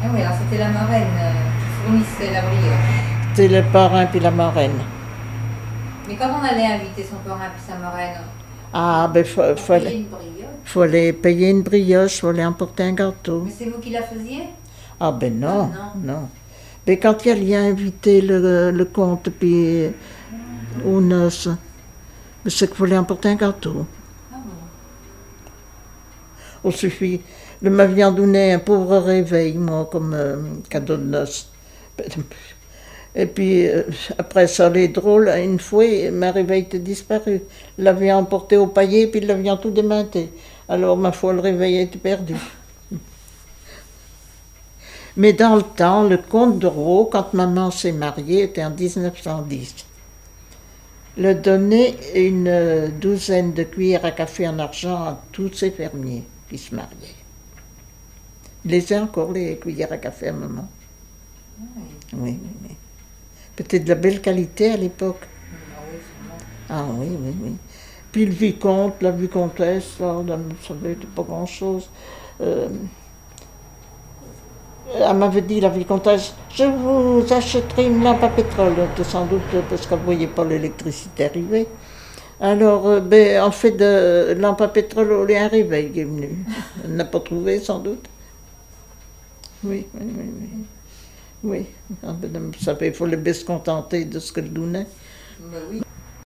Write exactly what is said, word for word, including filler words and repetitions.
Ah oui, alors c'était la marraine euh, qui fournissait la brioche. C'était le parrain puis la marraine. Mais quand on allait inviter son parrain puis sa marraine, Ah, ben, faut, on faut, payait aller, une brioche. faut aller payer une brioche, faut aller emporter un gâteau. Mais c'est vous qui la faisiez? Ah, ben non, Ah, non. non. Mais quand il y a invité le, le comte puis aux noces, c'est qu'il fallait emporter un gâteau. Ah bon. Il suffit. Le m'avions donné un pauvre réveil, moi, comme euh, cadeau de noces. Et puis, euh, après ça, les drôles, une fois, ma réveil était disparu. Il l'avait emporté au paillet, puis il l'avait tout démenté. Alors, ma foi, le réveil était perdu. Mais dans le temps, le comte de Rault, quand maman s'est mariée, était en dix-neuf cent dix. Le donnait une douzaine de cuillères à café en argent à tous ses fermiers qui se mariaient. Il les a encore, les cuillères à café à maman. Oui. Oui, oui, oui. Peut-être de la belle qualité à l'époque. Ah oui, sûrement. Ah oui, oui, oui. Puis le vicomte, la vicomtesse, là, ça n'avait pas grand-chose. Euh, elle m'avait dit, la vicomtesse, je vous achèterai une lampe à pétrole, sans doute parce qu'elle ne voyait pas l'électricité arriver. Alors, euh, ben, en fait, de lampe à pétrole, on est un réveil qui est venu. Elle n'a pas trouvé, sans doute. Oui, oui, oui, oui. Oui, vous savez, il faut les bien se contenter de ce qu'elle donnait. Mais oui.